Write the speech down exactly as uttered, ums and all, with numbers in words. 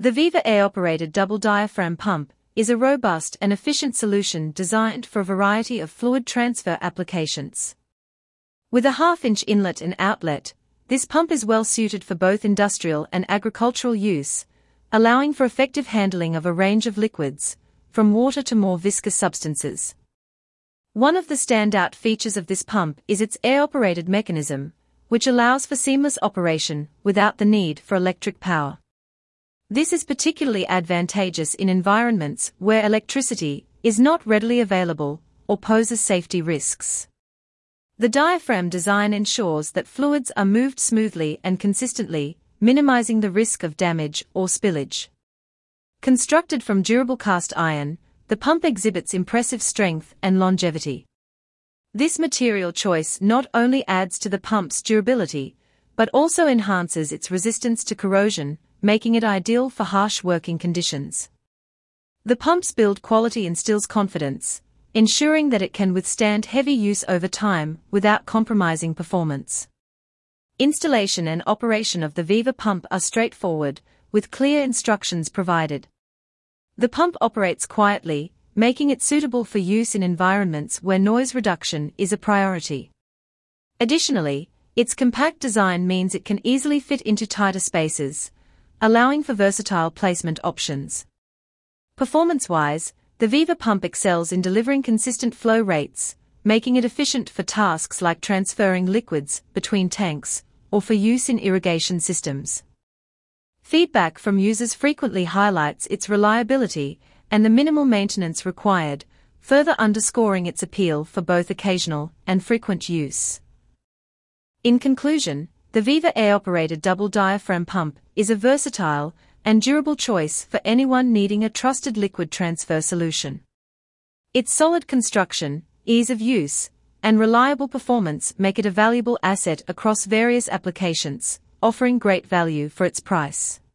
The Viva air-operated double diaphragm pump is a robust and efficient solution designed for a variety of fluid transfer applications. With a half-inch inlet and outlet, this pump is well suited for both industrial and agricultural use, allowing for effective handling of a range of liquids, from water to more viscous substances. One of the standout features of this pump is its air-operated mechanism, which allows for seamless operation without the need for electric power. This is particularly advantageous in environments where electricity is not readily available or poses safety risks. The diaphragm design ensures that fluids are moved smoothly and consistently, minimizing the risk of damage or spillage. Constructed from durable cast iron, the pump exhibits impressive strength and longevity. This material choice not only adds to the pump's durability, but also enhances its resistance to corrosion, making it ideal for harsh working conditions. The pump's build quality instills confidence, ensuring that it can withstand heavy use over time without compromising performance. Installation and operation of the Viva pump are straightforward, with clear instructions provided. The pump operates quietly, making it suitable for use in environments where noise reduction is a priority. Additionally, its compact design means it can easily fit into tighter spaces, allowing for versatile placement options. Performance-wise, the Viva pump excels in delivering consistent flow rates, making it efficient for tasks like transferring liquids between tanks or for use in irrigation systems. Feedback from users frequently highlights its reliability and the minimal maintenance required, further underscoring its appeal for both occasional and frequent use. In conclusion, the Viva air-operated double diaphragm pump is a versatile and durable choice for anyone needing a trusted liquid transfer solution. Its solid construction, ease of use, and reliable performance make it a valuable asset across various applications, offering great value for its price.